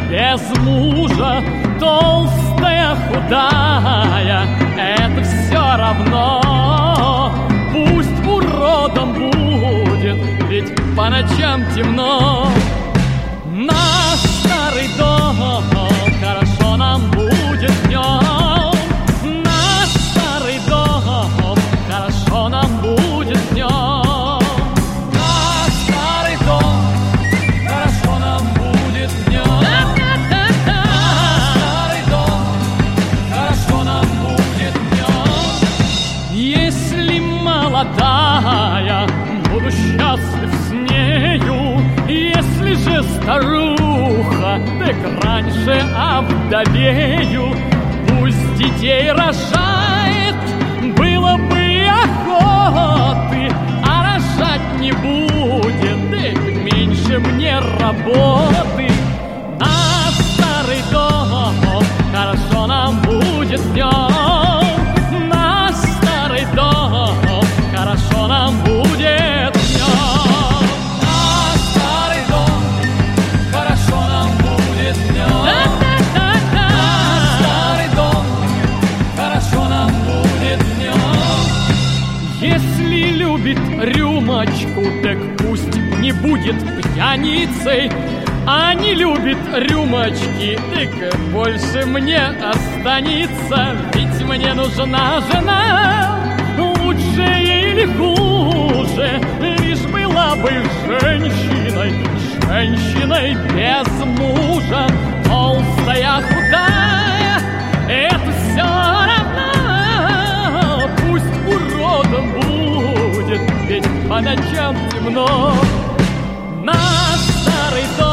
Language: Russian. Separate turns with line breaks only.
без мужа, толстая, худая, это все равно. Пусть уродом будет, ведь по ночам темно. Наш старый дом, хорошо нам будет днем. Наш старый дом, хорошо нам будет днем. Наш старый дом, хорошо нам будет днем. Наш старый дом, хорошо нам будет днем. Если молодая, буду счастлив с нею. Если же старуха, так раньше овдовею. Пусть детей рожает, было бы охоты, а рожать не будет, так меньше мне работы. Наш старый дом, хорошо нам будет днем. Наш старый дом, хорошо нам будет днем. Если любит рюмочку, так пусть не будет пьяницей. А не любит рюмочки, так больше мне останется. Ведь мне нужна жена, лучше или хуже, лишь была бы женщиной, женщиной без мужа. Толстая, худая, это все равно. Пусть уродом будет, ведь по ночам темно. Наш старый дом